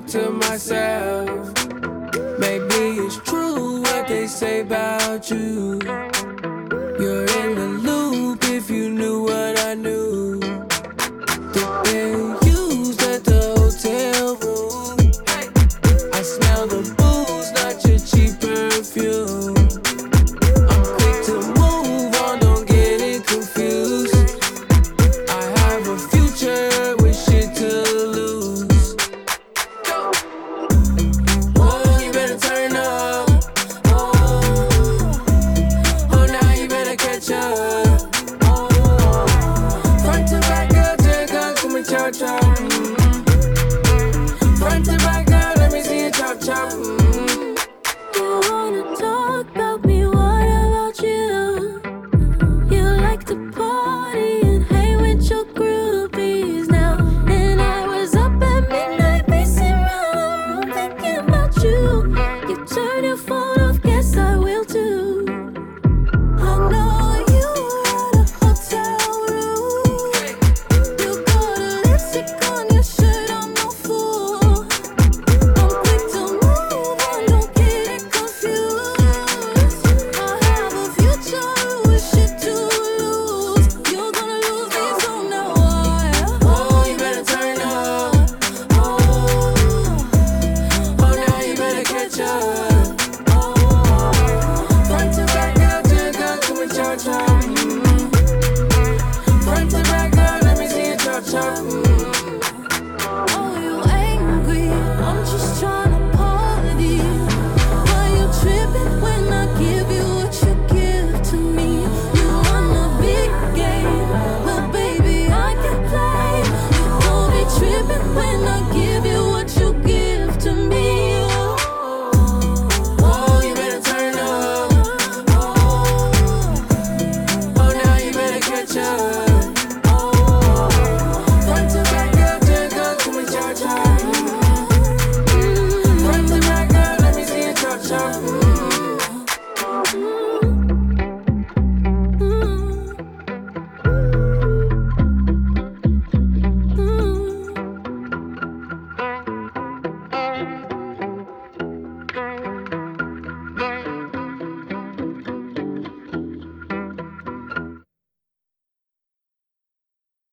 talk to myself. Maybe it's true what they say about you. You're in the loop if you knew what I knew. The bed used at the hotel room. I smell the booze, not your cheap perfume. I'm quick to move on, don't get it confused. I have a future with shit to lose. Oh, you better turn up. Oh, now you better catch up.